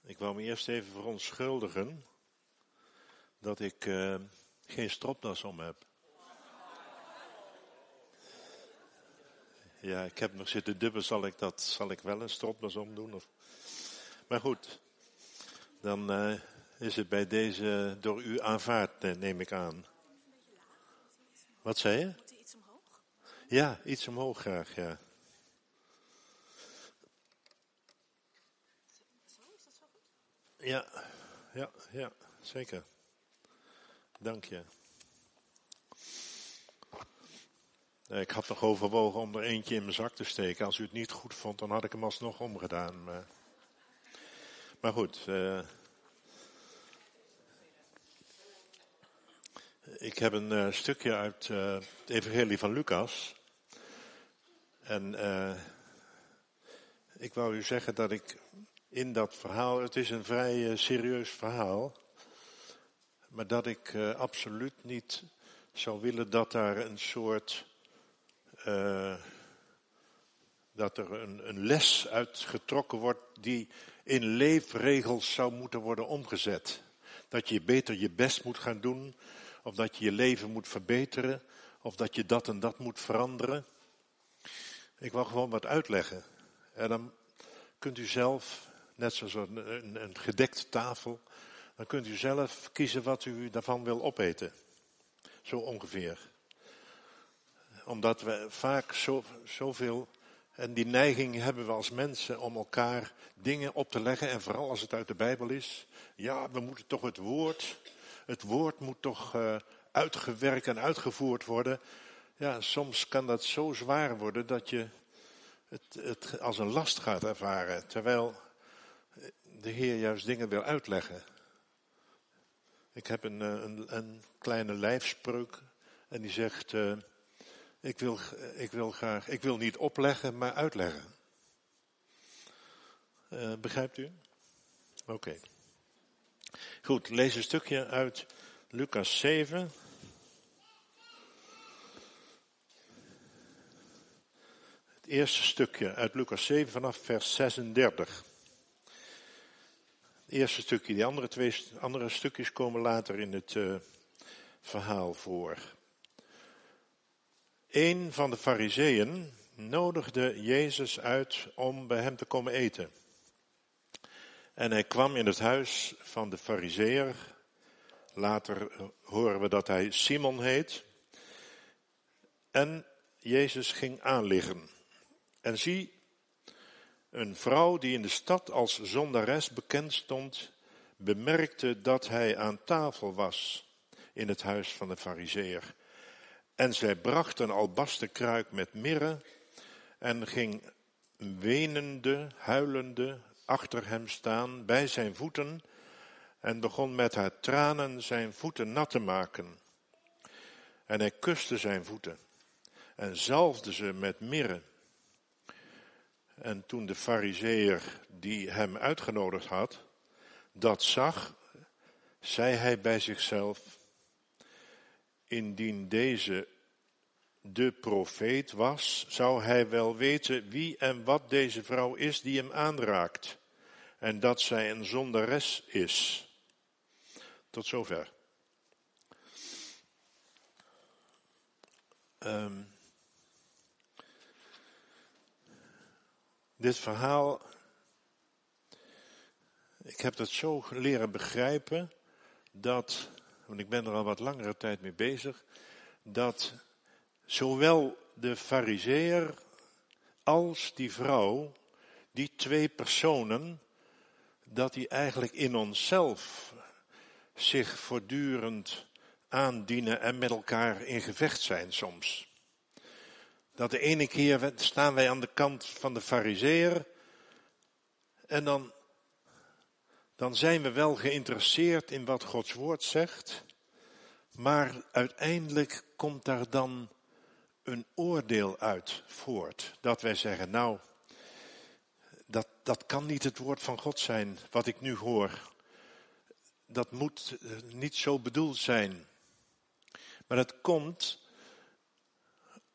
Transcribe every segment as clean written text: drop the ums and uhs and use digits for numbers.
Ik wou me eerst even verontschuldigen dat ik geen stropdas om heb. Ja, ik heb nog zitten dubben, zal ik wel een stropdas omdoen? Of... Maar goed, dan is het bij deze door u aanvaard, neem ik aan. Wat zei je? Moet hij iets omhoog? Ja, iets omhoog graag, ja. Zo, is dat zo goed? Ja, zeker. Dank je. Ik had nog overwogen om er eentje in mijn zak te steken. Als u het niet goed vond, dan had ik hem alsnog omgedaan. Maar goed. Ik heb een stukje uit het Evangelie van Lucas. En ik wou u zeggen dat ik in dat verhaal... Het is een vrij serieus verhaal. Maar dat ik absoluut niet zou willen dat daar een soort... dat er een les uitgetrokken wordt die in leefregels zou moeten worden omgezet. Dat je beter je best moet gaan doen, of dat je je leven moet verbeteren, of dat je dat en dat moet veranderen. Ik wil gewoon wat uitleggen. En dan kunt u zelf, net zoals een gedekte tafel, dan kunt u zelf kiezen wat u daarvan wil opeten. Zo ongeveer. Omdat we vaak zoveel... En die neiging hebben we als mensen om elkaar dingen op te leggen. En vooral als het uit de Bijbel is. Ja, we moeten toch het woord moet toch uitgewerkt en uitgevoerd worden. Ja, soms kan dat zo zwaar worden dat je het als een last gaat ervaren. Terwijl de Heer juist dingen wil uitleggen. Ik heb een kleine lijfspreuk en die zegt... Ik wil niet opleggen, maar uitleggen. Begrijpt u? Oké. Goed, lees een stukje uit Lucas 7. Het eerste stukje uit Lucas 7 vanaf vers 36. Het eerste stukje, die andere stukjes komen later in het verhaal voor. Een van de Farizeeën nodigde Jezus uit om bij hem te komen eten. En hij kwam in het huis van de Farizeeër. Later horen we dat hij Simon heet. En Jezus ging aanliggen. En zie, een vrouw die in de stad als zondares bekend stond, bemerkte dat hij aan tafel was in het huis van de Farizeeër. En zij bracht een albasten kruik met mirre en ging wenende, huilende achter hem staan bij zijn voeten en begon met haar tranen zijn voeten nat te maken. En hij kuste zijn voeten en zalfde ze met mirre. En toen de Farizeeër die hem uitgenodigd had, dat zag, zei hij bij zichzelf: indien deze de profeet was, zou hij wel weten wie en wat deze vrouw is die hem aanraakt. En dat zij een zondares is. Tot zover. Dit verhaal, ik heb het zo leren begrijpen dat, want ik ben er al wat langere tijd mee bezig, dat zowel de Farizeeër als die vrouw, die twee personen, dat die eigenlijk in onszelf zich voortdurend aandienen en met elkaar in gevecht zijn soms. Dat de ene keer staan wij aan de kant van de Farizeeër en dan zijn we wel geïnteresseerd in wat Gods woord zegt, maar uiteindelijk komt daar dan een oordeel uit voort. Dat wij zeggen, nou, dat kan niet het woord van God zijn, wat ik nu hoor. Dat moet niet zo bedoeld zijn. Maar dat komt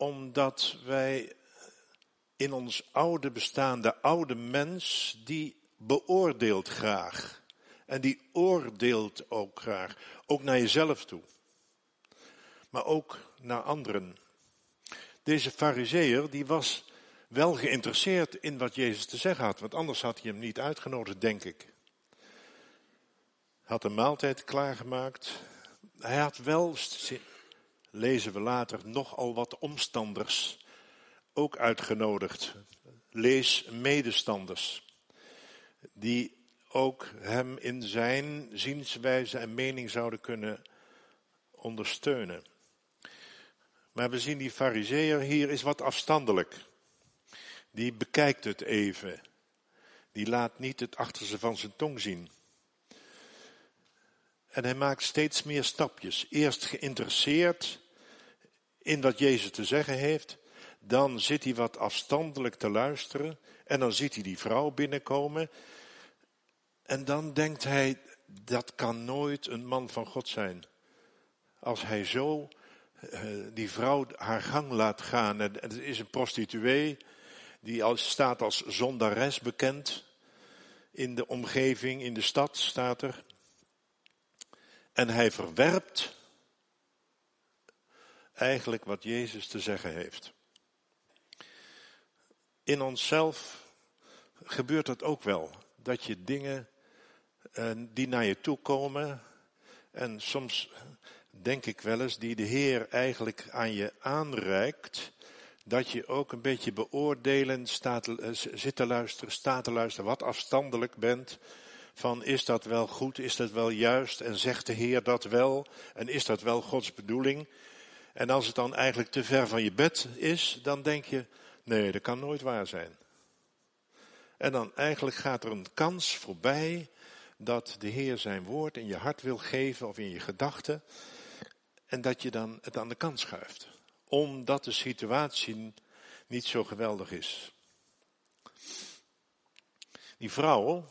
omdat wij in ons oude bestaan, de oude mens, die beoordeelt graag. En die oordeelt ook graag. Ook naar jezelf toe. Maar ook naar anderen. Deze Farizeeër die was wel geïnteresseerd in wat Jezus te zeggen had. Want anders had hij hem niet uitgenodigd, denk ik. Had een maaltijd klaargemaakt. Hij had wel, lezen we later, nogal wat omstanders ook uitgenodigd. Lees medestanders. Die ook hem in zijn zienswijze en mening zouden kunnen ondersteunen. Maar we zien die Farizeeër hier is wat afstandelijk. Die bekijkt het even. Die laat niet het achterste van zijn tong zien. En hij maakt steeds meer stapjes. Eerst geïnteresseerd in wat Jezus te zeggen heeft. Dan zit hij wat afstandelijk te luisteren. En dan ziet hij die vrouw binnenkomen. En dan denkt hij, dat kan nooit een man van God zijn. Als hij zo die vrouw haar gang laat gaan. En het is een prostituee die staat als zondares bekend. In de omgeving, in de stad staat er. En hij verwerpt eigenlijk wat Jezus te zeggen heeft. In onszelf gebeurt dat ook wel. Dat je dingen die naar je toe komen. En soms denk ik wel eens die de Heer eigenlijk aan je aanreikt. Dat je ook een beetje beoordelend staat te luisteren, wat afstandelijk bent. Van is dat wel goed, is dat wel juist en zegt de Heer dat wel en is dat wel Gods bedoeling? En als het dan eigenlijk te ver van je bed is, dan denk je, nee, dat kan nooit waar zijn. En dan eigenlijk gaat er een kans voorbij dat de Heer zijn woord in je hart wil geven of in je gedachten. En dat je dan het aan de kant schuift. Omdat de situatie niet zo geweldig is. Die vrouw,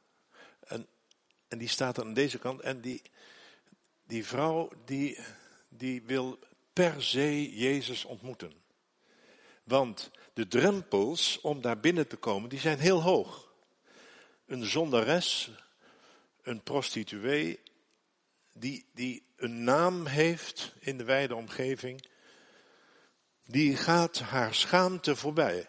en die staat dan aan deze kant, en die vrouw die wil per se Jezus ontmoeten. Want de drempels om daar binnen te komen, die zijn heel hoog. Een zondares, een prostituee, die een naam heeft in de wijde omgeving, die gaat haar schaamte voorbij.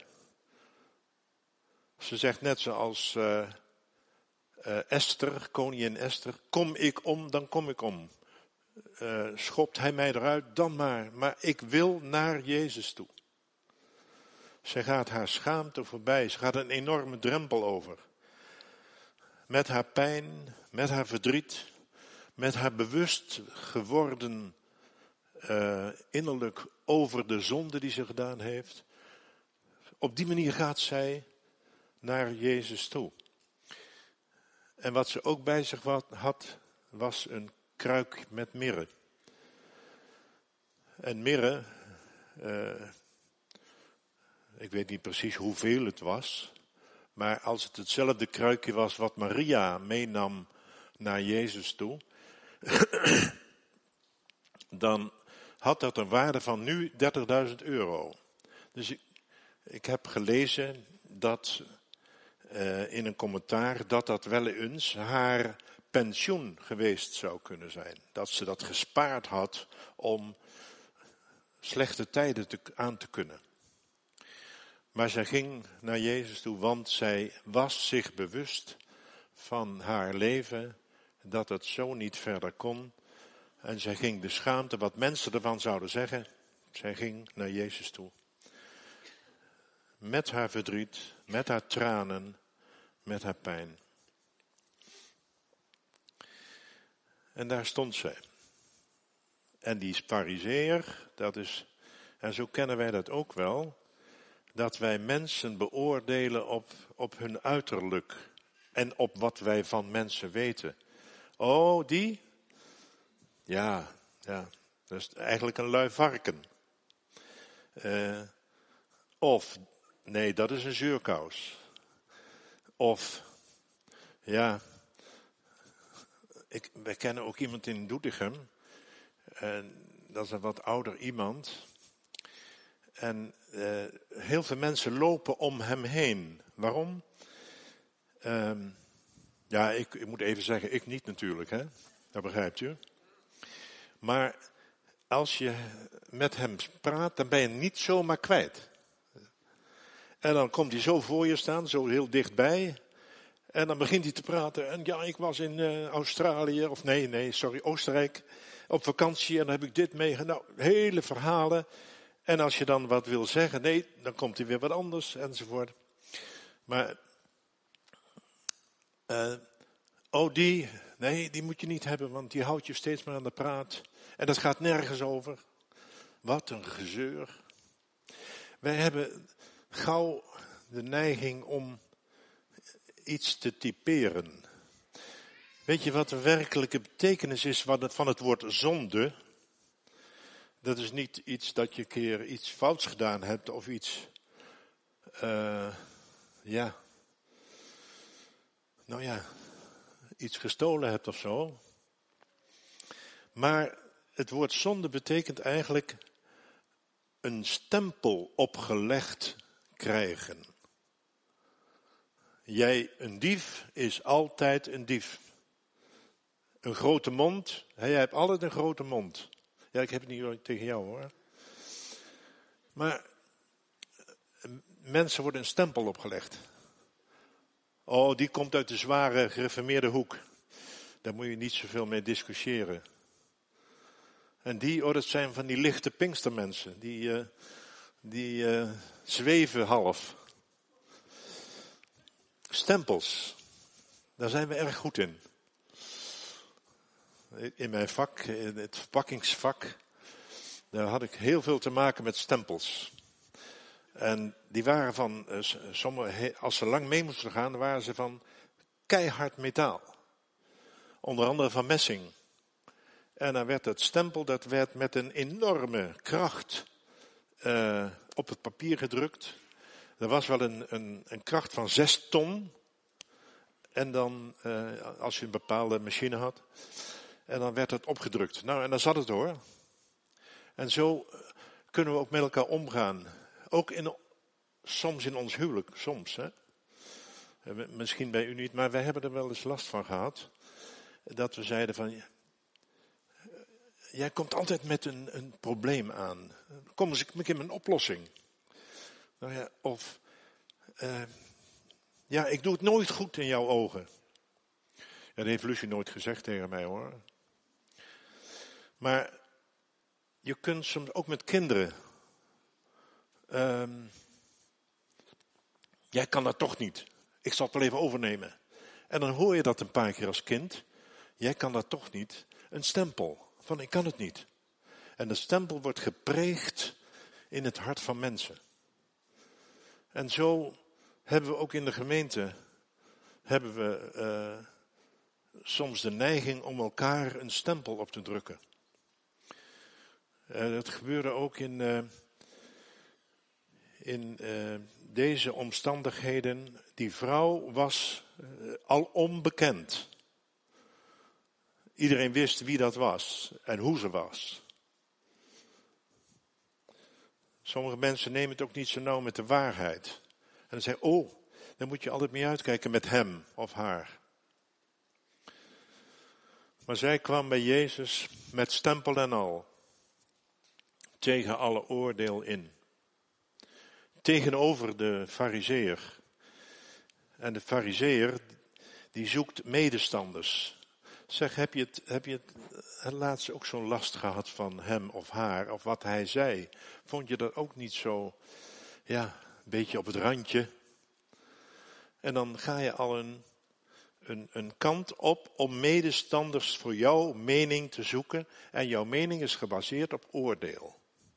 Ze zegt net zoals Esther, koningin Esther, kom ik om, dan kom ik om. Schopt hij mij eruit, dan maar ik wil naar Jezus toe. Ze gaat haar schaamte voorbij, ze gaat een enorme drempel over. Met haar pijn, met haar verdriet, met haar bewust geworden innerlijk over de zonde die ze gedaan heeft. Op die manier gaat zij naar Jezus toe. En wat ze ook bij zich had, was een kruik met mirre. En mirre, ik weet niet precies hoeveel het was, maar als het hetzelfde kruikje was wat Maria meenam naar Jezus toe, dan had dat een waarde van nu €30.000. Dus ik heb gelezen dat in een commentaar dat wel eens haar pensioen geweest zou kunnen zijn. Dat ze dat gespaard had om slechte tijden aan te kunnen. Maar zij ging naar Jezus toe, want zij was zich bewust van haar leven, dat het zo niet verder kon. En zij ging de schaamte, wat mensen ervan zouden zeggen, zij ging naar Jezus toe. Met haar verdriet, met haar tranen, met haar pijn. En daar stond zij. En die Farizeeër, en zo kennen wij dat ook wel, dat wij mensen beoordelen op hun uiterlijk en op wat wij van mensen weten. Oh, die? Ja, dat is eigenlijk een lui varken. Of, nee, dat is een zeurkous. Of, ja, wij kennen ook iemand in Doetinchem. En dat is een wat ouder iemand. En heel veel mensen lopen om hem heen. Waarom? Ja, ik moet even zeggen, ik niet natuurlijk, hè? Dat begrijpt u. Maar als je met hem praat, dan ben je hem niet zomaar kwijt. En dan komt hij zo voor je staan, zo heel dichtbij. En dan begint hij te praten. En ja, ik was in Australië, of Oostenrijk, op vakantie. En dan heb ik dit meegenomen. Nou, hele verhalen. En als je dan wat wil zeggen, nee, dan komt hij weer wat anders, enzovoort. Maar, die moet je niet hebben, want die houdt je steeds maar aan de praat. En dat gaat nergens over. Wat een gezeur. Wij hebben gauw de neiging om iets te typeren. Weet je wat de werkelijke betekenis is van het woord zonde? Dat is niet iets dat je een keer iets fouts gedaan hebt of iets, iets gestolen hebt of zo. Maar het woord zonde betekent eigenlijk een stempel opgelegd krijgen. Een dief is altijd een dief. Een grote mond, jij hebt altijd een grote mond. Ja, ik heb het niet tegen jou hoor. Maar mensen worden een stempel opgelegd. Oh, die komt uit de zware gereformeerde hoek. Daar moet je niet zoveel mee discussiëren. En dat zijn van die lichte pinkstermensen. Die zweven half. Stempels. Daar zijn we erg goed in. In mijn vak, in het verpakkingsvak, daar had ik heel veel te maken met stempels. En die waren van, als ze lang mee moesten gaan, waren ze van keihard metaal. Onder andere van messing. En dan werd het stempel, dat werd met een enorme kracht op het papier gedrukt. Er was wel een kracht van 6 ton. En dan, als je een bepaalde machine had. En dan werd het opgedrukt. Nou, en dan zat het hoor. En zo kunnen we ook met elkaar omgaan. Ook soms in ons huwelijk, soms. Hè? Misschien bij u niet, maar wij hebben er wel eens last van gehad. Dat we zeiden van, jij komt altijd met een probleem aan. Kom eens een keer met een oplossing. Nou ja, of, ik doe het nooit goed in jouw ogen. Ja, dat heeft Lucie nooit gezegd tegen mij hoor. Maar je kunt soms ook met kinderen. Jij kan dat toch niet. Ik zal het wel even overnemen. En dan hoor je dat een paar keer als kind. Jij kan dat toch niet. Een stempel van ik kan het niet. En de stempel wordt gepreegd in het hart van mensen. En zo hebben we ook in de gemeente soms de neiging om elkaar een stempel op te drukken. Dat gebeurde ook in deze omstandigheden. Die vrouw was al onbekend. Iedereen wist wie dat was en hoe ze was. Sommige mensen nemen het ook niet zo nauw met de waarheid. En dan zeggen, daar moet je altijd mee uitkijken met hem of haar. Maar zij kwam bij Jezus met stempel en al. Tegen alle oordeel in. Tegenover de farizeeër. En de farizeeër die zoekt medestanders. Zeg, heb je het laatst ook zo'n last gehad van hem of haar, of wat hij zei? Vond je dat ook niet zo, een beetje op het randje? En dan ga je al een kant op om medestanders voor jouw mening te zoeken. En jouw mening is gebaseerd op oordeel.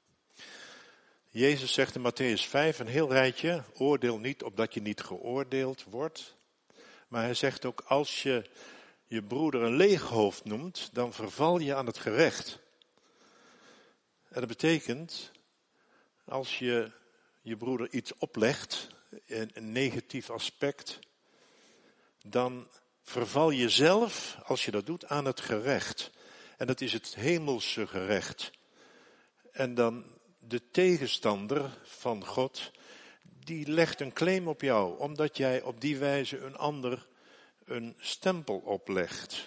Jezus zegt in Mattheüs 5 een heel rijtje, oordeel niet opdat je niet geoordeeld wordt. Maar hij zegt ook, als je je broeder een leeghoofd noemt, dan verval je aan het gerecht. En dat betekent, als je je broeder iets oplegt, een negatief aspect, dan verval je zelf, als je dat doet, aan het gerecht. En dat is het hemelse gerecht. En dan de tegenstander van God, die legt een claim op jou, omdat jij op die wijze een ander een stempel oplegt.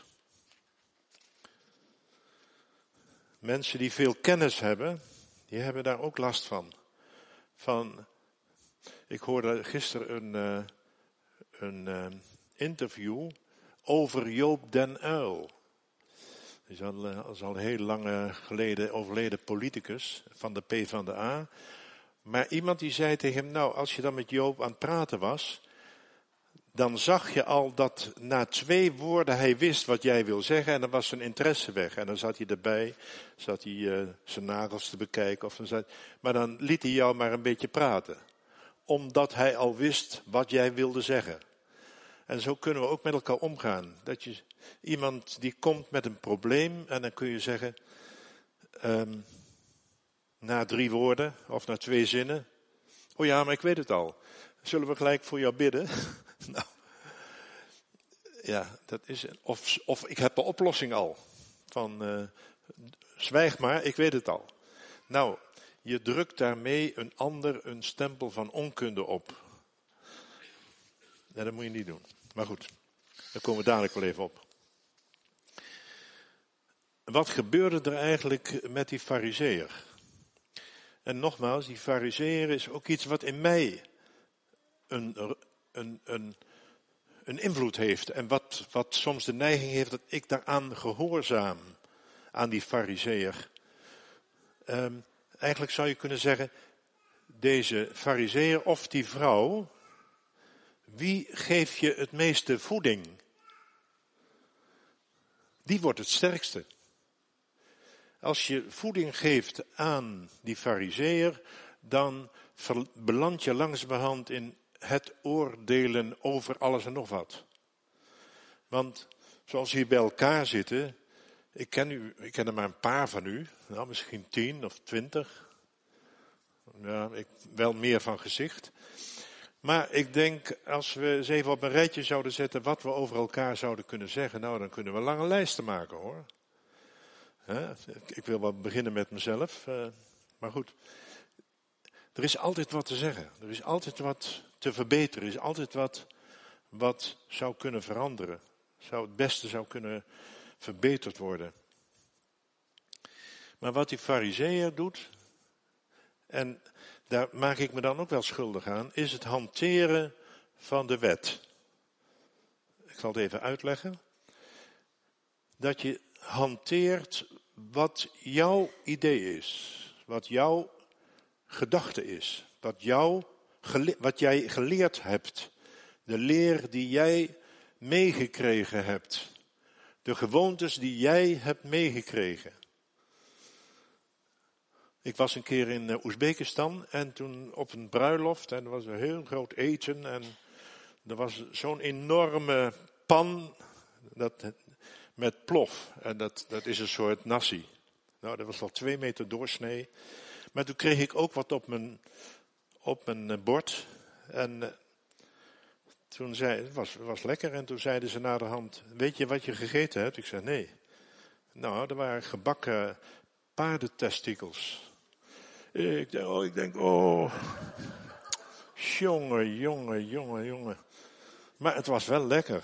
Mensen die veel kennis hebben, die hebben daar ook last van. Ik hoorde gisteren een interview over Joop den Uyl. Hij is al heel lang geleden overleden politicus van de PvdA. Maar iemand die zei tegen hem, nou, als je dan met Joop aan het praten was, dan zag je al dat na 2 woorden hij wist wat jij wil zeggen en dan was zijn interesse weg. En dan zat hij erbij, zijn nagels te bekijken. Maar dan liet hij jou maar een beetje praten. Omdat hij al wist wat jij wilde zeggen. En zo kunnen we ook met elkaar omgaan. Dat je iemand die komt met een probleem en dan kun je zeggen, na 3 woorden of na 2 zinnen. Oh ja, maar ik weet het al. Zullen we gelijk voor jou bidden? Nou, ja, dat is. Of ik heb de oplossing al. Zwijg maar, ik weet het al. Nou, je drukt daarmee een ander een stempel van onkunde op. Ja, dat moet je niet doen. Maar goed, daar komen we dadelijk wel even op. Wat gebeurde er eigenlijk met die farizeeër? En nogmaals, die farizeeër is ook iets wat in mij een invloed heeft. En wat soms de neiging heeft dat ik daaraan gehoorzaam. Aan die farizeeër. Eigenlijk zou je kunnen zeggen, deze farizeeër of die vrouw, wie geeft je het meeste voeding? Die wordt het sterkste. Als je voeding geeft aan die farizeeër, dan beland je langzamerhand in het oordelen over alles en nog wat. Want zoals we hier bij elkaar zitten, ik ken er maar een paar van u, nou misschien 10 of 20. Ja, wel meer van gezicht. Maar ik denk, als we eens even op een rijtje zouden zetten wat we over elkaar zouden kunnen zeggen, nou dan kunnen we lange lijsten maken hoor. Ik wil wel beginnen met mezelf, maar goed. Er is altijd wat te zeggen, er is altijd wat te verbeteren, er is altijd wat zou kunnen veranderen. Het beste zou kunnen verbeterd worden. Maar wat die farizeeër doet, en daar maak ik me dan ook wel schuldig aan, is het hanteren van de wet. Ik zal het even uitleggen. Dat je hanteert wat jouw idee is, wat jouw gedachte is, wat jij geleerd hebt, de leer die jij meegekregen hebt, de gewoontes die jij hebt meegekregen. Ik was een keer in Oezbekistan en toen op een bruiloft en er was een heel groot eten en er was zo'n enorme pan met plof en dat is een soort nasi. Nou, dat was al 2 meter doorsnee. Maar toen kreeg ik ook wat op mijn bord en toen het was lekker en toen zeiden ze naderhand, weet je wat je gegeten hebt? Ik zei nee. Nou, er waren gebakken paardentestikels. Ik denk, jongen. Maar het was wel lekker.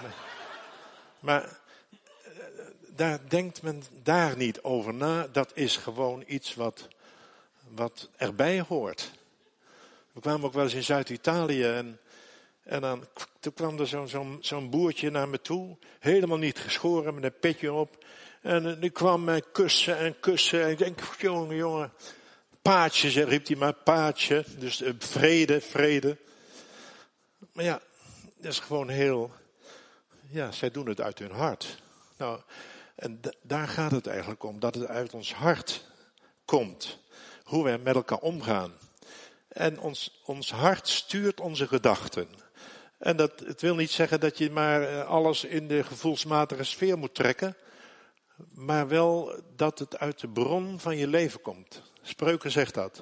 Maar daar denkt men daar niet over na. Dat is gewoon iets wat erbij hoort. We kwamen ook wel eens in Zuid-Italië en toen kwam er zo'n boertje naar me toe. Helemaal niet geschoren met een petje op. En die kwam mij kussen. En ik denk, jongen. Paatje, riep hij maar, paatje. Dus vrede. Maar ja, dat is gewoon heel. Ja, zij doen het uit hun hart. Nou, en daar gaat het eigenlijk om. Dat het uit ons hart komt. Hoe we met elkaar omgaan. En ons hart stuurt onze gedachten. En het wil niet zeggen dat je maar alles in de gevoelsmatige sfeer moet trekken. Maar wel dat het uit de bron van je leven komt. Spreuken zegt dat.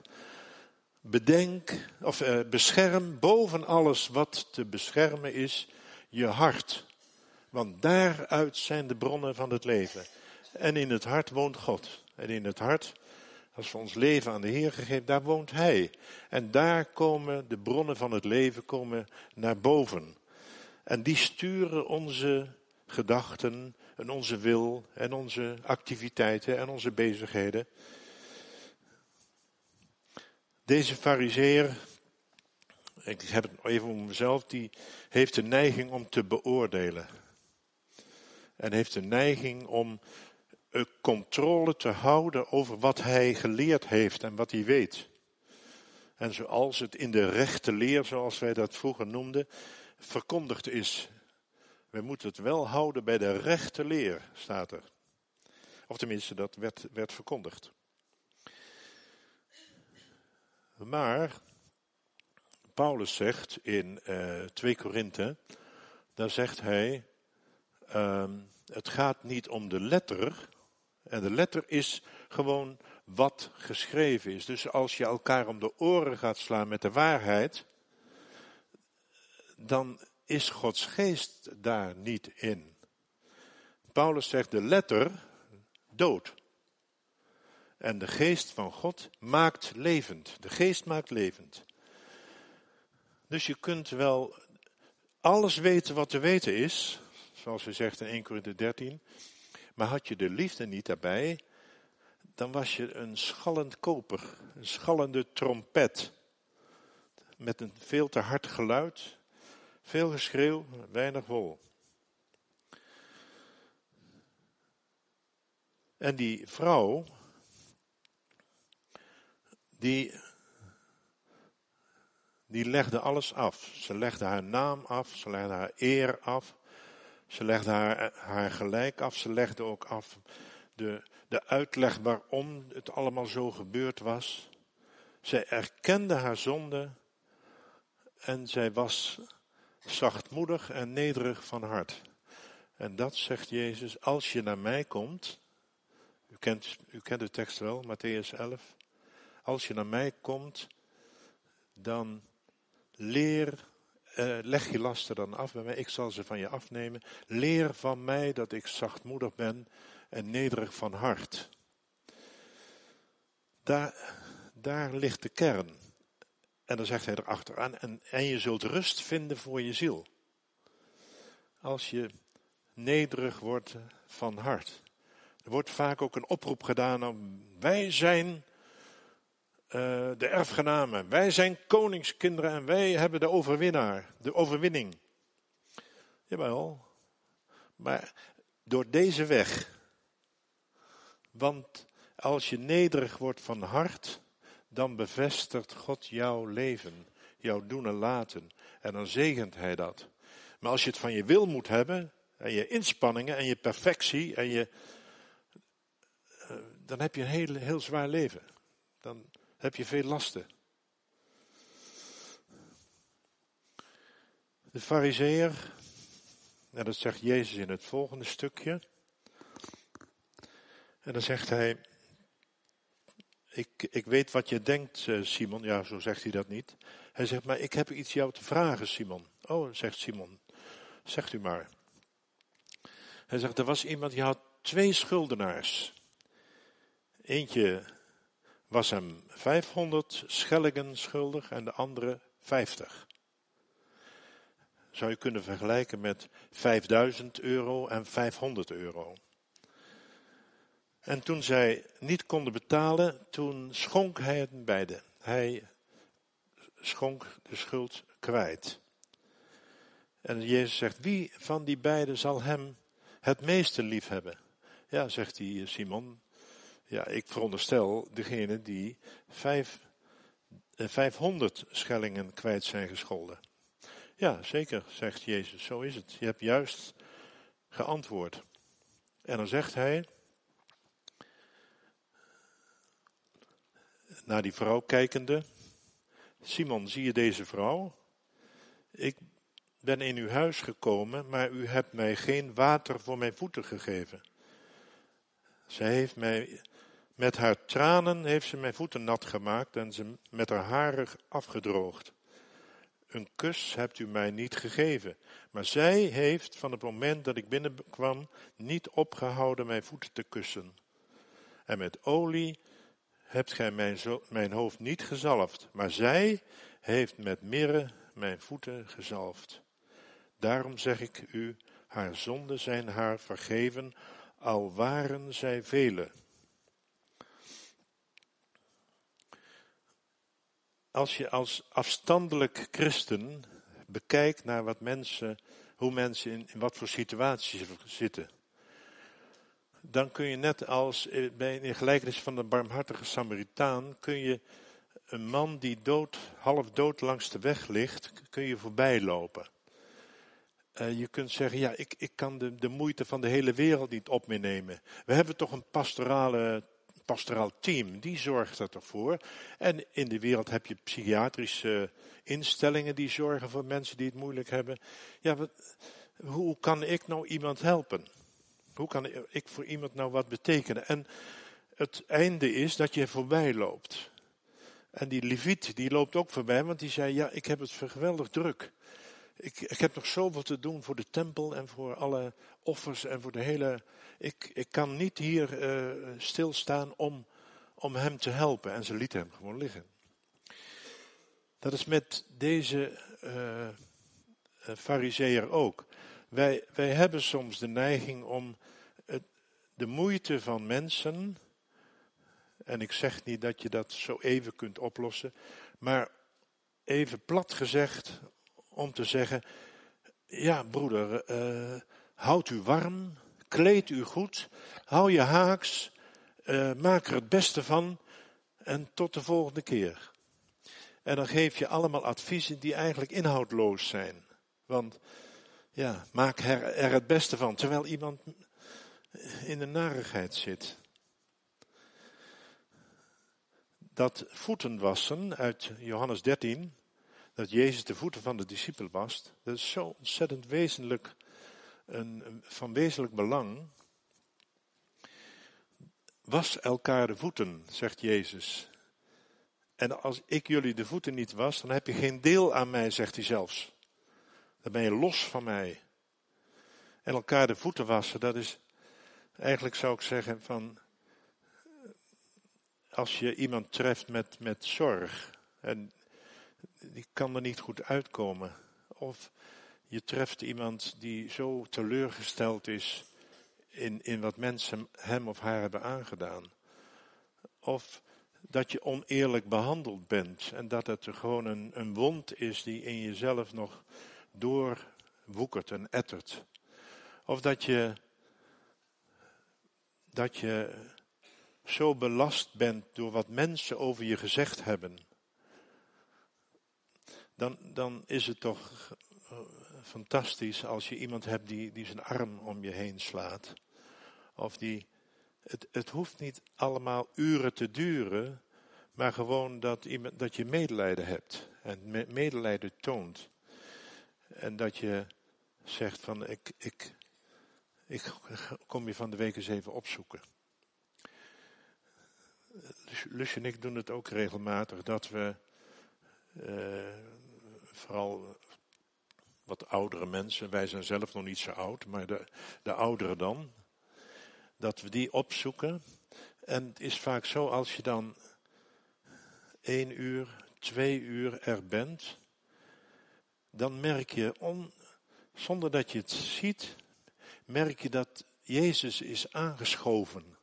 Bescherm boven alles wat te beschermen is je hart. Want daaruit zijn de bronnen van het leven. En in het hart woont God. En in het hart Als we ons leven aan de Heer gegeven, daar woont Hij. En daar komen de bronnen van het leven naar boven. En die sturen onze gedachten en onze wil en onze activiteiten en onze bezigheden. Deze farizeer, ik heb het even om mezelf, die heeft de neiging om te beoordelen. En heeft de neiging om controle te houden over wat hij geleerd heeft en wat hij weet. En zoals het in de rechte leer, zoals wij dat vroeger noemden, verkondigd is. We moeten het wel houden bij de rechte leer, staat er. Of tenminste, dat werd verkondigd. Maar Paulus zegt in 2 Korinthe, daar zegt hij, het gaat niet om de letter. En de letter is gewoon wat geschreven is. Dus als je elkaar om de oren gaat slaan met de waarheid, dan is Gods geest daar niet in. Paulus zegt de letter dood. En de geest van God maakt levend. De geest maakt levend. Dus je kunt wel alles weten wat te weten is, zoals hij zegt in 1 Korinthe 13. Maar had je de liefde niet daarbij, dan was je een schallend koper, een schallende trompet. Met een veel te hard geluid, veel geschreeuw, weinig wol. En die vrouw, die legde alles af. Ze legde haar naam af, ze legde haar eer af. Ze legde haar gelijk af, ze legde ook af de uitleg waarom het allemaal zo gebeurd was. Zij erkende haar zonde en zij was zachtmoedig en nederig van hart. En dat zegt Jezus, als je naar mij komt, u kent de tekst wel, Mattheüs 11. Als je naar mij komt, dan leg je lasten dan af bij mij, ik zal ze van je afnemen. Leer van mij dat ik zachtmoedig ben en nederig van hart. Daar ligt de kern. En dan zegt hij erachteraan, en je zult rust vinden voor je ziel. Als je nederig wordt van hart. Er wordt vaak ook een oproep gedaan om, wij zijn de erfgenamen, wij zijn koningskinderen en wij hebben de overwinning. Jawel, maar door deze weg. Want als je nederig wordt van hart, dan bevestigt God jouw leven, jouw doen en laten. En dan zegent hij dat. Maar als je het van je wil moet hebben, en je inspanningen en je perfectie, dan heb je een heel zwaar leven. Dan heb je veel lasten. De farizeeër, en dat zegt Jezus in het volgende stukje. En dan zegt hij, ik weet wat je denkt, Simon. Ja, zo zegt hij dat niet. Hij zegt, maar ik heb iets jou te vragen, Simon. Oh, zegt Simon, zegt u maar. Hij zegt, er was iemand die had 2 schuldenaars. Eentje was hem 500 schellingen schuldig en de andere 50. Zou je kunnen vergelijken met 5000 euro en 500 euro. En toen zij niet konden betalen, toen schonk hij het beide. Hij schonk de schuld kwijt. En Jezus zegt, wie van die beiden zal hem het meeste lief hebben? Ja, zegt die Simon. Ja, ik veronderstel degene die 500 schellingen kwijt zijn gescholden. Ja, zeker, zegt Jezus, zo is het. Je hebt juist geantwoord. En dan zegt hij, naar die vrouw kijkende, Simon, zie je deze vrouw? Ik ben in uw huis gekomen, maar u hebt mij geen water voor mijn voeten gegeven. Zij heeft mij, met haar tranen heeft ze mijn voeten nat gemaakt en ze met haar haren afgedroogd. Een kus hebt u mij niet gegeven, maar zij heeft van het moment dat ik binnenkwam niet opgehouden mijn voeten te kussen. En met olie hebt gij mijn hoofd niet gezalfd, maar zij heeft met mirre mijn voeten gezalfd. Daarom zeg ik u, haar zonden zijn haar vergeven, al waren zij vele. Als je als afstandelijk christen bekijkt naar hoe mensen in wat voor situaties zitten, dan kun je net als bij een gelijkenis van de barmhartige Samaritaan, kun je een man die half dood langs de weg ligt, kun je voorbij lopen. Je kunt zeggen, ja, ik kan de moeite van de hele wereld niet op me nemen. We hebben toch een pastoraal team, die zorgt er toch voor. En in de wereld heb je psychiatrische instellingen die zorgen voor mensen die het moeilijk hebben. Ja, hoe kan ik nou iemand helpen? Hoe kan ik voor iemand nou wat betekenen? En het einde is dat je voorbij loopt. En die Leviet, die loopt ook voorbij, want die zei, ja, ik heb het geweldig druk. Ik heb nog zoveel te doen voor de tempel en voor alle offers en voor de hele... Ik kan niet hier stilstaan om hem te helpen. En ze lieten hem gewoon liggen. Dat is met deze farizeeër ook. Wij hebben soms de neiging om de moeite van mensen, en ik zeg niet dat je dat zo even kunt oplossen, maar even plat gezegd om te zeggen, ja broeder, houd u warm, kleed u goed, hou je haaks, maak er het beste van en tot de volgende keer. En dan geef je allemaal adviezen die eigenlijk inhoudloos zijn. Want ja, maak er het beste van, terwijl iemand in de narigheid zit. Dat voeten wassen uit Johannes 13, dat Jezus de voeten van de discipel wast, dat is zo ontzettend wezenlijk, van wezenlijk belang. Was elkaar de voeten, zegt Jezus. En als ik jullie de voeten niet was, dan heb je geen deel aan mij, zegt hij zelfs. Dan ben je los van mij. En elkaar de voeten wassen, dat is, eigenlijk zou ik zeggen van, als je iemand treft met zorg, en die kan er niet goed uitkomen. Of je treft iemand die zo teleurgesteld is in wat mensen hem of haar hebben aangedaan. Of dat je oneerlijk behandeld bent en dat het gewoon een wond is die in jezelf nog doorwoekert en ettert. Of dat je zo belast bent door wat mensen over je gezegd hebben. Dan is het toch fantastisch als je iemand hebt die zijn arm om je heen slaat. Of het hoeft niet allemaal uren te duren, maar gewoon dat je medelijden hebt. En medelijden toont. En dat je zegt van ik kom je van de week eens even opzoeken. Lusje en ik doen het ook regelmatig, dat we vooral wat oudere mensen, wij zijn zelf nog niet zo oud, maar de ouderen dan, dat we die opzoeken. En het is vaak zo, als je dan 1 uur, 2 uur er bent, dan merk je, zonder dat je het ziet, merk je dat Jezus is aangeschoven.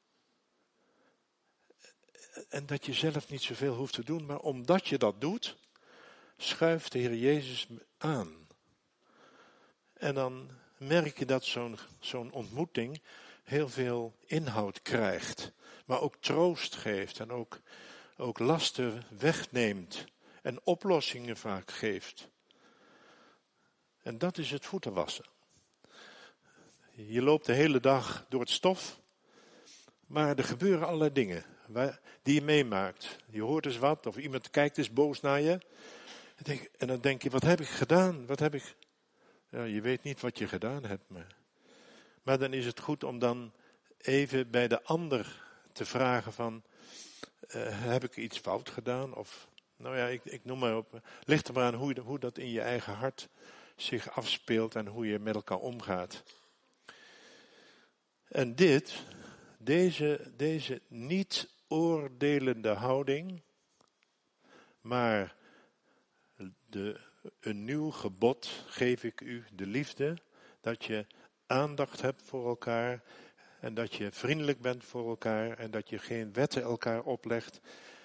En dat je zelf niet zoveel hoeft te doen, maar omdat je dat doet, schuift de Heer Jezus aan. En dan merk je dat zo'n ontmoeting heel veel inhoud krijgt. Maar ook troost geeft en ook lasten wegneemt. En oplossingen vaak geeft. En dat is het voeten wassen. Je loopt de hele dag door het stof. Maar er gebeuren allerlei dingen die je meemaakt. Je hoort eens wat of iemand kijkt eens boos naar je. En dan denk je, wat heb ik gedaan? Ja, je weet niet wat je gedaan hebt. Maar dan is het goed om dan even bij de ander te vragen van, heb ik iets fout gedaan? Of, nou ja, ik noem maar op. Ligt er maar aan hoe dat in je eigen hart zich afspeelt en hoe je met elkaar omgaat. En deze niet oordelende houding, maar een nieuw gebod geef ik u, de liefde, dat je aandacht hebt voor elkaar en dat je vriendelijk bent voor elkaar en dat je geen wetten elkaar oplegt.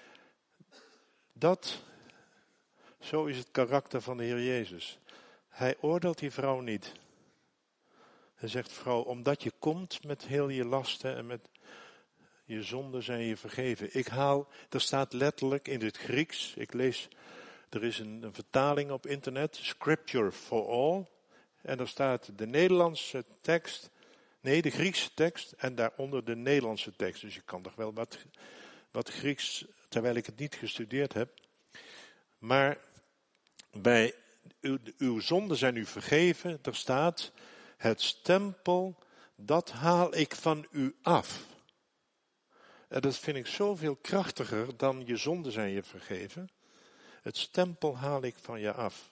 Zo is het karakter van de Heer Jezus. Hij oordeelt die vrouw niet. Hij zegt, vrouw, omdat je komt met heel je lasten en met je zonden zijn je vergeven. Er staat letterlijk in het Grieks, er is een vertaling op internet, Scripture for All. En daar staat de Nederlandse tekst, de Griekse tekst en daaronder de Nederlandse tekst. Dus je kan toch wel wat Grieks, terwijl ik het niet gestudeerd heb. Maar bij uw zonden zijn u vergeven, er staat, het stempel, dat haal ik van u af. En dat vind ik zoveel krachtiger dan je zonden zijn je vergeven. Het stempel haal ik van je af.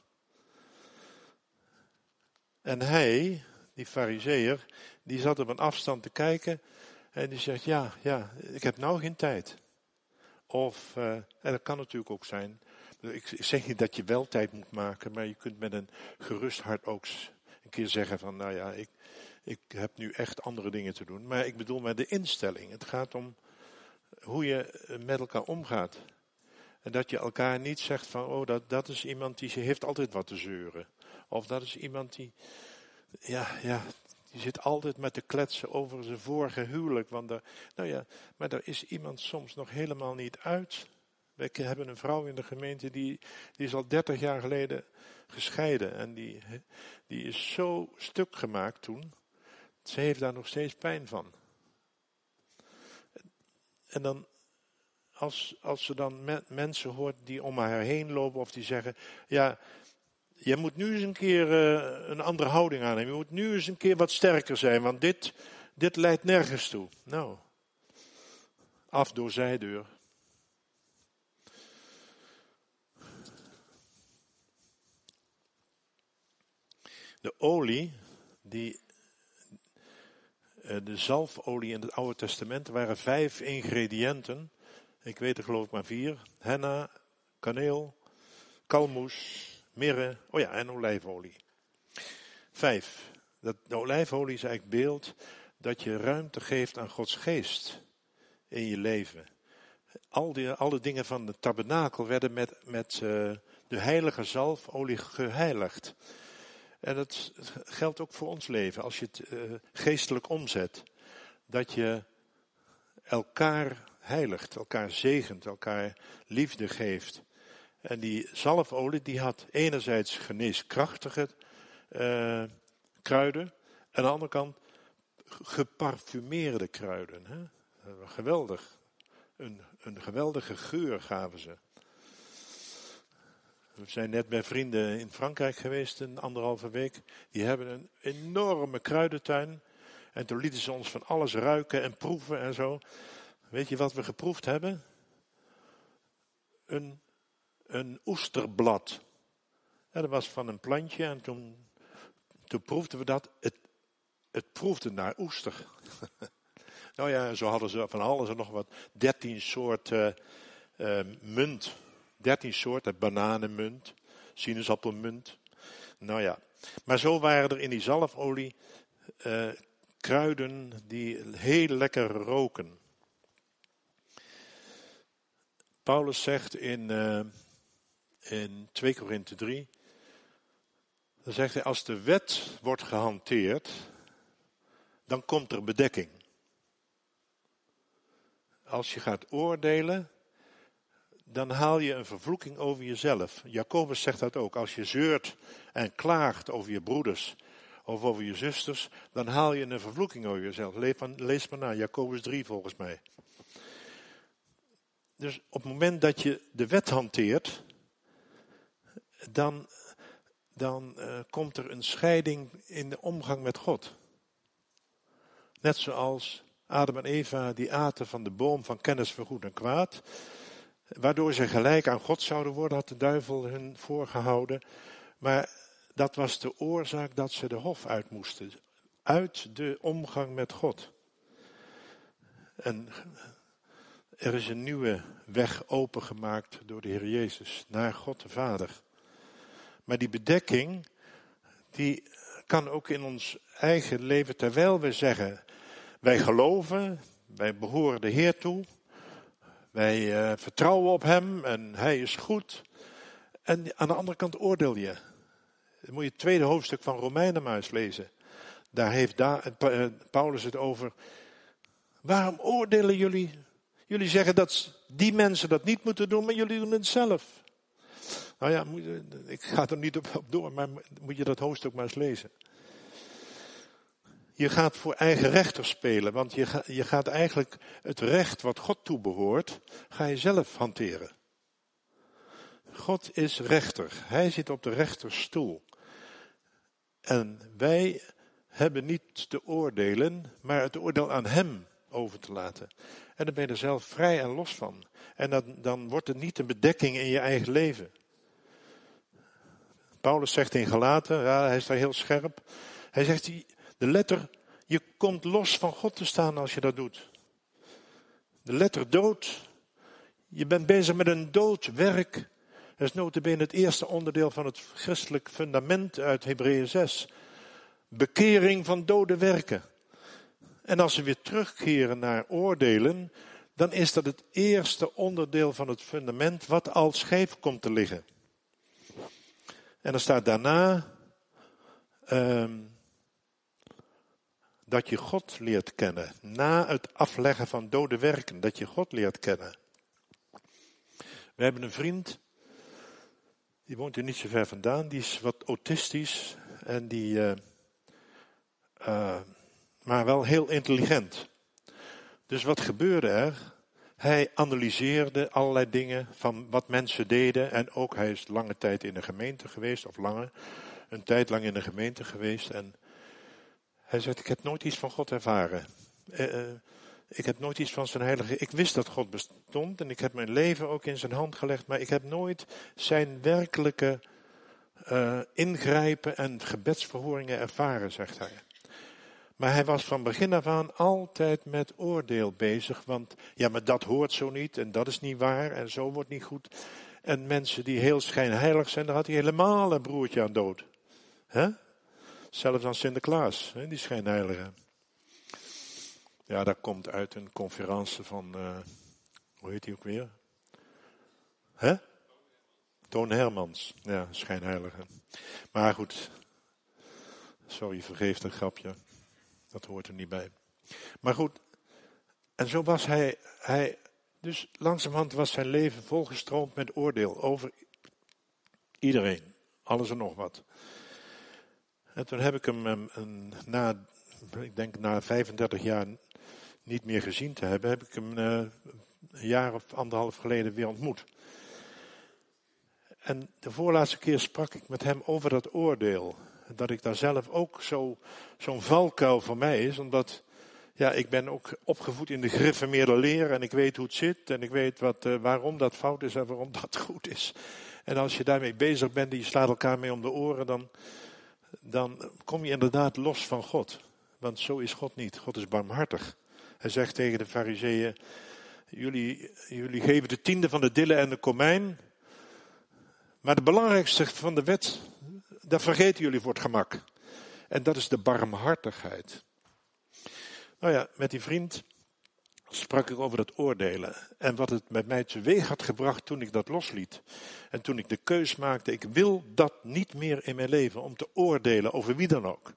En hij, die farizeeër, die zat op een afstand te kijken en die zegt, ja, ik heb nou geen tijd. En dat kan natuurlijk ook zijn. Ik zeg niet dat je wel tijd moet maken, maar je kunt met een gerust hart ook een keer zeggen van, nou ja, ik heb nu echt andere dingen te doen. Maar ik bedoel met de instelling. Het gaat om hoe je met elkaar omgaat. En dat je elkaar niet zegt van, dat is iemand die heeft altijd wat te zeuren. Of dat is iemand die, die zit altijd met te kletsen over zijn vorige huwelijk. Maar daar is iemand soms nog helemaal niet uit. We hebben een vrouw in de gemeente die is al 30 jaar geleden gescheiden. En die is zo stuk gemaakt toen. Ze heeft daar nog steeds pijn van. En dan, als ze dan mensen hoort die om haar heen lopen of die zeggen, ja, je moet nu eens een keer een andere houding aannemen. Je moet nu eens een keer wat sterker zijn, want dit leidt nergens toe. Nou, af door zijdeur. De olie, de zalfolie in het Oude Testament, waren 5 ingrediënten. Ik weet er geloof ik maar 4. Henna, kaneel, kalmoes, mirre, en olijfolie. 5. De olijfolie is eigenlijk beeld dat je ruimte geeft aan Gods geest in je leven. Alle dingen van de tabernakel werden met de heilige zalfolie geheiligd. En dat geldt ook voor ons leven. Als je het geestelijk omzet. Dat je elkaar heiligt, elkaar zegent, elkaar liefde geeft. En die zalfolie die had enerzijds geneeskrachtige kruiden. En aan de andere kant geparfumeerde kruiden. Hè? Geweldig. Een geweldige geur gaven ze. We zijn net bij vrienden in Frankrijk geweest, 1,5 week. Die hebben een enorme kruidentuin. En toen lieten ze ons van alles ruiken en proeven en zo. Weet je wat we geproefd hebben? Een oesterblad. Ja, dat was van een plantje en toen proefden we dat. Het proefde naar oester. Nou ja, zo hadden ze van alles en nog wat. 13 soorten munt. 13 soorten bananenmunt, sinaasappelmunt. Nou ja, maar zo waren er in die zalfolie kruiden die heel lekker roken. Paulus zegt in 2 Korinthe 3, dan zegt hij, als de wet wordt gehanteerd, dan komt er bedekking. Als je gaat oordelen, dan haal je een vervloeking over jezelf. Jacobus zegt dat ook. Als je zeurt en klaagt over je broeders of over je zusters, dan haal je een vervloeking over jezelf. Lees maar na, Jacobus 3 volgens mij. Dus op het moment dat je de wet hanteert, dan komt er een scheiding in de omgang met God. Net zoals Adam en Eva die aten van de boom van kennis van goed en kwaad, waardoor ze gelijk aan God zouden worden, had de duivel hun voorgehouden. Maar dat was de oorzaak dat ze de hof uit moesten. Uit de omgang met God. Er is een nieuwe weg opengemaakt door de Heer Jezus naar God de Vader. Maar die bedekking, die kan ook in ons eigen leven, terwijl we zeggen, wij geloven, wij behoren de Heer toe, wij vertrouwen op Hem en Hij is goed. En aan de andere kant oordeel je. Dan moet je het tweede hoofdstuk van Romeinen maar eens lezen. Daar heeft Paulus het over. Waarom oordelen jullie? Jullie zeggen dat die mensen dat niet moeten doen, maar jullie doen het zelf. Nou ja, ik ga er niet op door, maar moet je dat hoofdstuk maar eens lezen. Je gaat voor eigen rechter spelen, want je gaat eigenlijk het recht wat God toebehoort, ga je zelf hanteren. God is rechter. Hij zit op de rechterstoel. En wij hebben niet te oordelen, maar het oordeel aan Hem over te laten. En dan ben je er zelf vrij en los van. En dan wordt het niet een bedekking in je eigen leven. Paulus zegt in Galaten, ja, hij is daar heel scherp. Hij zegt, de letter, je komt los van God te staan als je dat doet. De letter dood. Je bent bezig met een dood werk. Dat is nota bene het eerste onderdeel van het christelijk fundament uit Hebreeën 6. Bekering van dode werken. En als we weer terugkeren naar oordelen, dan is dat het eerste onderdeel van het fundament wat al scheef komt te liggen. En dan staat daarna dat je God leert kennen. Na het afleggen van dode werken, dat je God leert kennen. We hebben een vriend, die woont hier niet zo ver vandaan, die is wat autistisch en maar wel heel intelligent. Dus wat gebeurde er? Hij analyseerde allerlei dingen van wat mensen deden. En ook hij is lange tijd in een gemeente geweest, of een tijd lang in een gemeente geweest. En hij zegt, ik heb nooit iets van God ervaren. Ik heb nooit iets van zijn heilige... Ik wist dat God bestond en ik heb mijn leven ook in zijn hand gelegd. Maar ik heb nooit zijn werkelijke ingrijpen en gebedsverhoringen ervaren, zegt hij. Maar hij was van begin af aan altijd met oordeel bezig. Want ja, maar dat hoort zo niet en dat is niet waar en zo wordt niet goed. En mensen die heel schijnheilig zijn, daar had hij helemaal een broertje aan dood. Zelfs aan Sinterklaas, die schijnheilige. Ja, dat komt uit een conferentie van, hoe heet die ook weer? Toon Hermans, ja, schijnheilige. Maar goed, sorry, vergeef een grapje. Dat hoort er niet bij. Maar goed, en zo was hij dus langzamerhand was zijn leven volgestroomd met oordeel over iedereen, alles en nog wat. En toen heb ik hem na 35 jaar niet meer gezien te hebben, heb ik hem een jaar of 1,5 geleden weer ontmoet. En de voorlaatste keer sprak ik met hem over dat oordeel. Dat ik daar zelf ook zo'n valkuil voor mij is. Omdat, ja, ik ben ook opgevoed in de gereformeerde leer. En ik weet hoe het zit. En ik weet waarom dat fout is en waarom dat goed is. En als je daarmee bezig bent en je slaat elkaar mee om de oren. Dan kom je inderdaad los van God. Want zo is God niet. God is barmhartig. Hij zegt tegen de Farizeeën. Jullie geven de 10e van de dille en de komijn. Maar de belangrijkste van de wet, dat vergeten jullie voor het gemak. En dat is de barmhartigheid. Nou ja, met die vriend sprak ik over het oordelen. En wat het met mij teweeg had gebracht toen ik dat losliet. En toen ik de keus maakte, ik wil dat niet meer in mijn leven, om te oordelen over wie dan ook.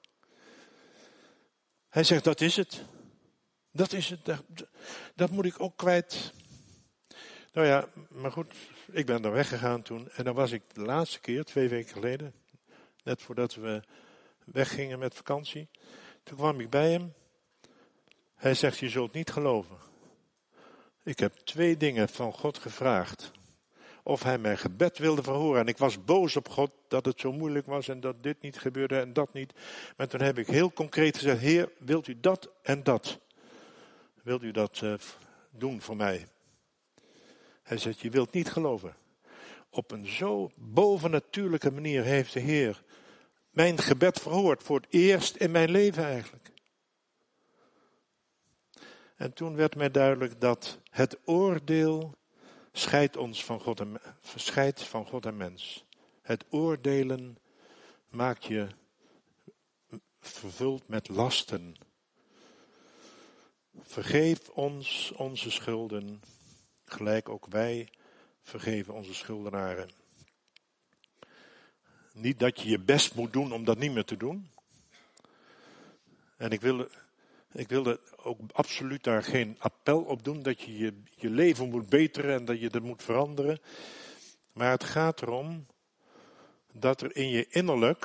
Hij zegt, dat is het. Dat is het. Dat moet ik ook kwijt. Nou ja, maar goed, ik ben daar weggegaan toen. En dan was ik de laatste keer, 2 weken geleden, net voordat we weggingen met vakantie. Toen kwam ik bij hem. Hij zegt, je zult niet geloven. Ik heb 2 dingen van God gevraagd. Of hij mijn gebed wilde verhoren. En ik was boos op God dat het zo moeilijk was en dat dit niet gebeurde en dat niet. Maar toen heb ik heel concreet gezegd, Heer, wilt u dat en dat? Wilt u dat doen voor mij? Hij zegt, je wilt niet geloven. Op een zo bovennatuurlijke manier heeft de Heer mijn gebed verhoord. Voor het eerst in mijn leven eigenlijk. En toen werd mij duidelijk dat het oordeel scheidt van God en mens. Het oordelen maakt je vervuld met lasten. Vergeef ons onze schulden, gelijk ook wij vergeven onze schuldenaren. Niet dat je je best moet doen om dat niet meer te doen. En ik wilde ook absoluut daar geen appel op doen dat je je leven moet beteren en dat je dat moet veranderen. Maar het gaat erom dat er in je innerlijk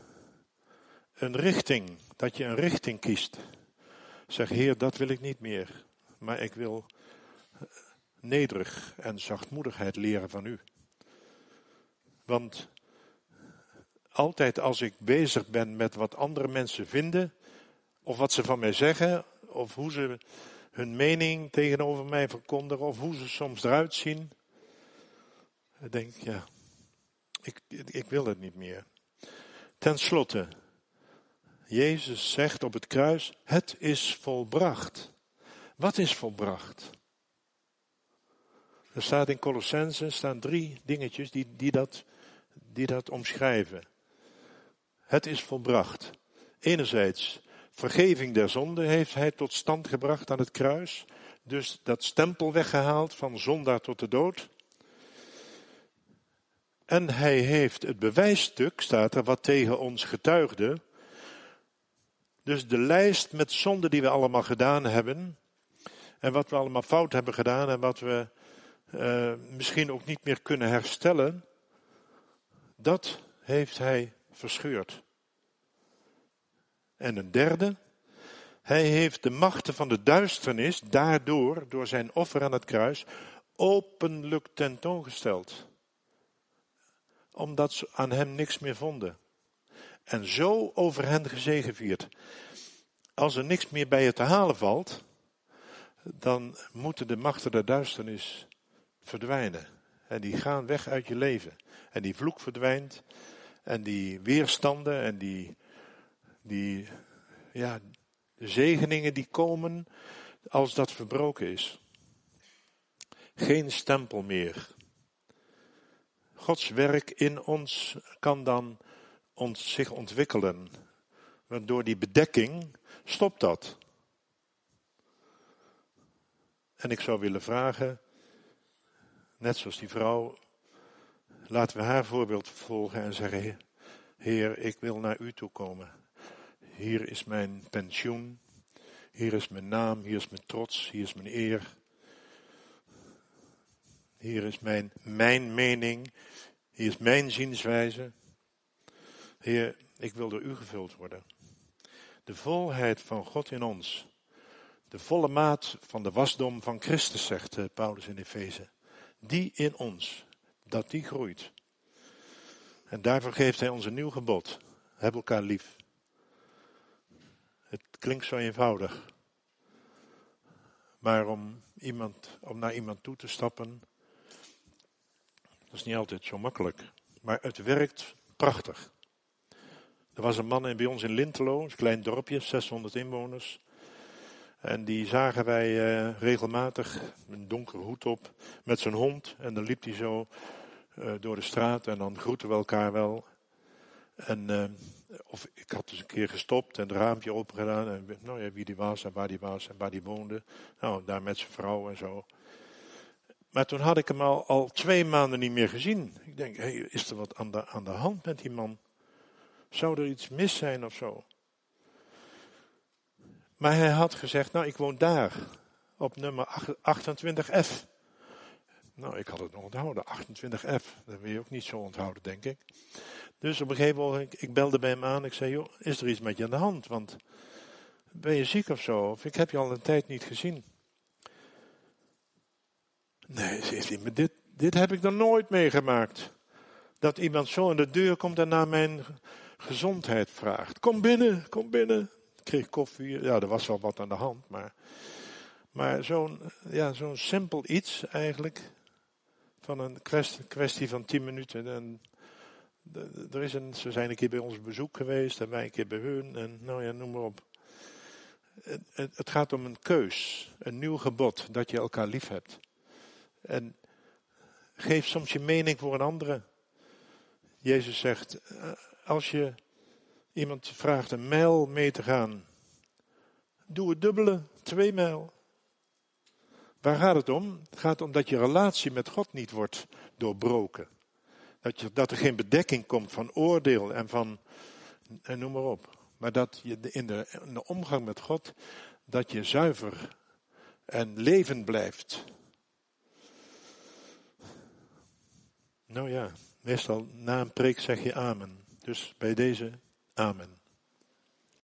dat je een richting kiest. Zeg, Heer, dat wil ik niet meer. Maar ik wil nederig en zachtmoedigheid leren van u. Want altijd als ik bezig ben met wat andere mensen vinden, of wat ze van mij zeggen, of hoe ze hun mening tegenover mij verkondigen, of hoe ze soms eruit zien, dan denk ik, ja, ik wil het niet meer. Ten slotte, Jezus zegt op het kruis, het is volbracht. Wat is volbracht? Er staat in Colossenzen 3 dingetjes die dat omschrijven. Het is volbracht. Enerzijds, vergeving der zonde heeft hij tot stand gebracht aan het kruis. Dus dat stempel weggehaald van zondaar tot de dood. En hij heeft het bewijsstuk, staat er, wat tegen ons getuigde. Dus de lijst met zonden die we allemaal gedaan hebben. En wat we allemaal fout hebben gedaan en wat we misschien ook niet meer kunnen herstellen. Dat heeft hij verscheurd. En een derde. Hij heeft de machten van de duisternis daardoor, door zijn offer aan het kruis, openlijk tentoongesteld. Omdat ze aan hem niks meer vonden. En zo over hen gezegevierd. Als er niks meer bij je te halen valt, dan moeten de machten der duisternis verdwijnen. En die gaan weg uit je leven. En die vloek verdwijnt. En die weerstanden en de zegeningen die komen als dat verbroken is. Geen stempel meer. Gods werk in ons kan dan zich ontwikkelen. Want door die bedekking stopt dat. En ik zou willen vragen, net zoals die vrouw, laten we haar voorbeeld volgen en zeggen, Heer, ik wil naar u toe komen. Hier is mijn pensioen, hier is mijn naam, hier is mijn trots, hier is mijn eer. Hier is mijn mening, hier is mijn zienswijze. Heer, ik wil door u gevuld worden. De volheid van God in ons. De volle maat van de wasdom van Christus, zegt Paulus in Efeze. Die in ons, dat die groeit. En daarvoor geeft hij ons een nieuw gebod. Heb elkaar lief. Het klinkt zo eenvoudig. Maar om naar iemand toe te stappen, dat is niet altijd zo makkelijk. Maar het werkt prachtig. Er was een man bij ons in Lintelo, een klein dorpje, 600 inwoners. En die zagen wij regelmatig, een donkere hoed op, met zijn hond. En dan liep hij zo door de straat en dan groeten we elkaar wel. En of ik had dus een keer gestopt en het raampje open gedaan. En nou ja, wie die was en waar die woonde. Nou, daar met zijn vrouw en zo. Maar toen had ik hem al 2 maanden niet meer gezien. Ik denk, hey, is er wat aan de hand met die man? Zou er iets mis zijn of zo? Maar hij had gezegd, nou ik woon daar, op nummer 28F. Nou, ik had het nog onthouden, 28F. Dat wil je ook niet zo onthouden, denk ik. Dus op een gegeven moment, ik belde bij hem aan. Ik zei, joh, is er iets met je aan de hand? Want ben je ziek of zo? Of ik heb je al een tijd niet gezien. Nee, zegt hij, maar dit heb ik nog nooit meegemaakt. Dat iemand zo aan de deur komt en naar mijn gezondheid vraagt. Kom binnen, kom binnen. Ik kreeg koffie. Ja, er was wel wat aan de hand. Maar zo'n simpel iets eigenlijk. Van een kwestie van 10 minuten. En ze zijn een keer bij ons op bezoek geweest. En wij een keer bij hun. En nou ja, noem maar op. Het gaat om een keus, een nieuw gebod, dat je elkaar lief hebt. En geef soms je mening voor een andere. Jezus zegt, als je iemand vraagt een mijl mee te gaan, doe het dubbele, 2 mijl. Waar gaat het om? Het gaat om dat je relatie met God niet wordt doorbroken. Dat er geen bedekking komt van oordeel en noem maar op. Maar dat je in de omgang met God, dat je zuiver en levend blijft. Nou ja, meestal na een preek zeg je amen. Dus bij deze amen.